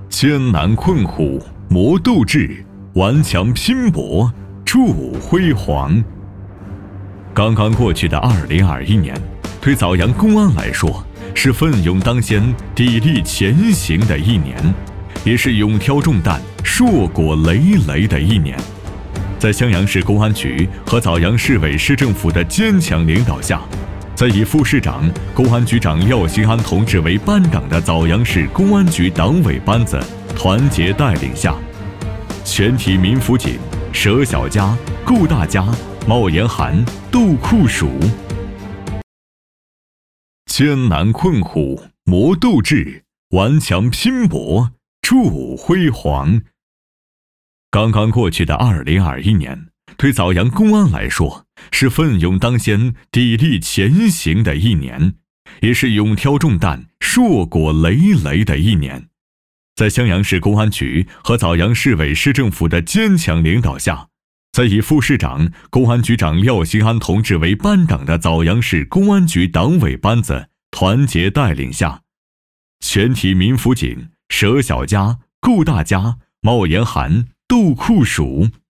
艰难困苦磨斗志，顽强拼搏铸辉煌。刚刚过去的2021年，对枣阳公安来说是奋勇当先、砥砺前行的一年，也是勇挑重担、硕果累累的一年。在襄阳市公安局和枣阳市委市政府的坚强领导下，在以副市长、公安局长廖兴安同志为班长的枣阳市公安局党委班子团结带领下，全体民辅警舍小家、顾大家、冒严寒、斗酷暑。艰难困苦磨斗志，顽强拼搏铸辉煌。刚刚过去的2021年，对枣阳公安来说是奋勇当先、砥砺前行的一年，也是勇挑重担、硕果累累的一年。在襄阳市公安局和枣阳市委市政府的坚强领导下，在以副市长、公安局长廖兴安同志为班长的枣阳市公安局党委班子团结带领下，全体民辅警舍小家、顾大家、冒严寒、斗酷暑。